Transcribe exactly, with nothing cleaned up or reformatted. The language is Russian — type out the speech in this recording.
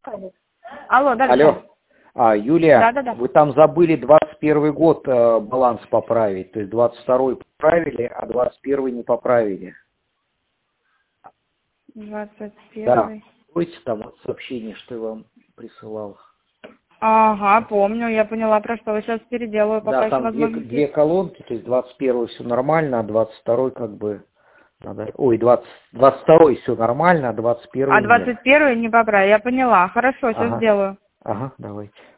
Алло, да, Алло. А, Юлия, да, да, да. вы там забыли двадцать первый год э, баланс поправить. То есть двадцать второй поправили, а двадцать первый не поправили. двадцать Да. первый. Помните там вот сообщение, что я вам присылал? Ага, помню, я поняла, про что. Сейчас переделаю, Да, пока еще там две, возможности две есть. колонки, то есть двадцать первый все нормально, а двадцать второй как бы надо. Ой, двадцать, двадцать второй все нормально, а двадцать А первый нет. двадцать первый не поправил, я поняла. Хорошо, сейчас Ага, сделаю. ага, давайте.